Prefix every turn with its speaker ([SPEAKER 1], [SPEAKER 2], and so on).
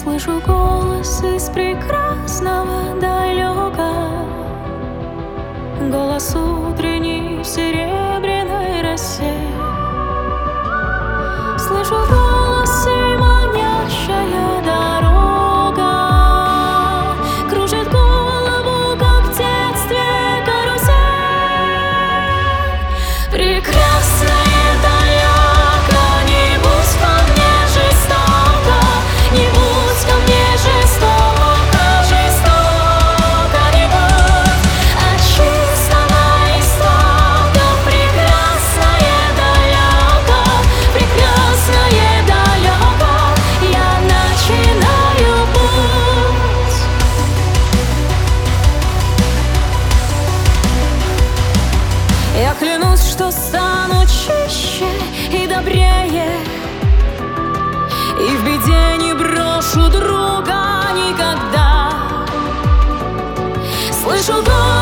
[SPEAKER 1] Слышу голос из прекрасного далека, голос утренний в серебряной росе. Слышу голос и манящая дорога кружит голову, как в детстве карусель. Прекрасная далека, не будь ко мне жестоко, не будь ко мне жестоко, жестоко не будь, от чистого истока. Прекрасная далека, прекрасная далека, я начинаю путь. Я клянусь, что стану чище и добрее, и в беде не брошу друга никогда. Слышу голос